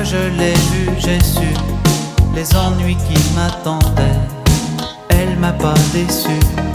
je l'ai vue, j'ai su les ennuis qui m'attendaient. Elle m'a pas déçu.